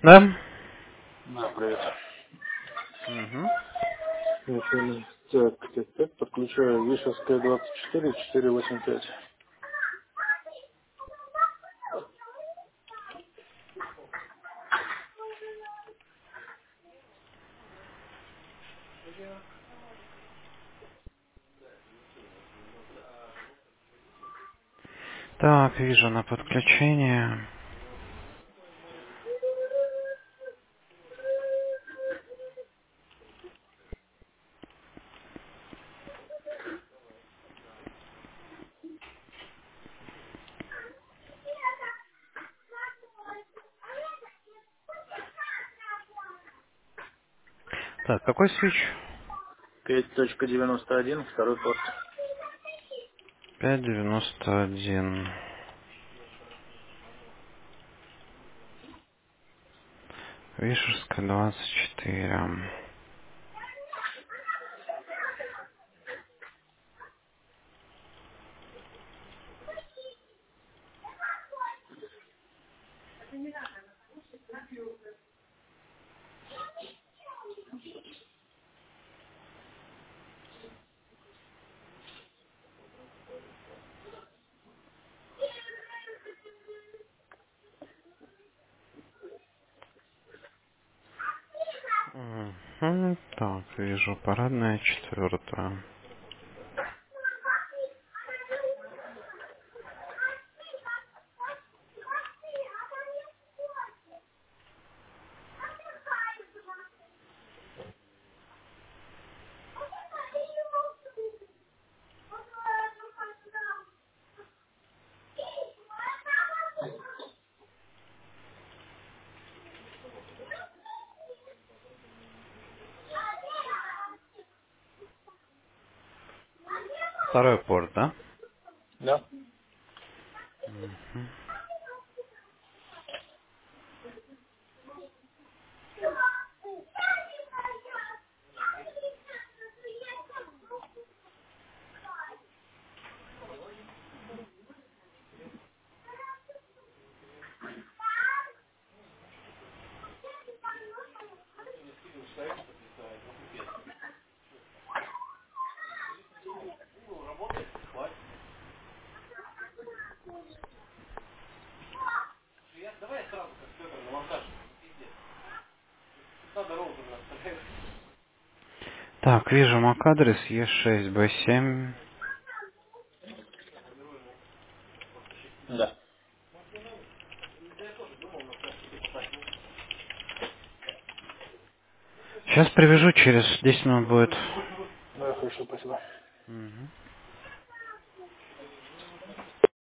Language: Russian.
Да? Да, привет. Угу. Так, подключаю Вишевская 24 485. Так, вижу на подключение. Так, какой свич? 5.91, второй порт. 591. Вишерская 24. Мгм. Так, вижу парадная четвертая. Второй порт, да? Да. Так, вижу MAC-адрес Е6Б7. Да. Сейчас привяжу, через 10 минут будет. Да, хорошо, спасибо. Мгм.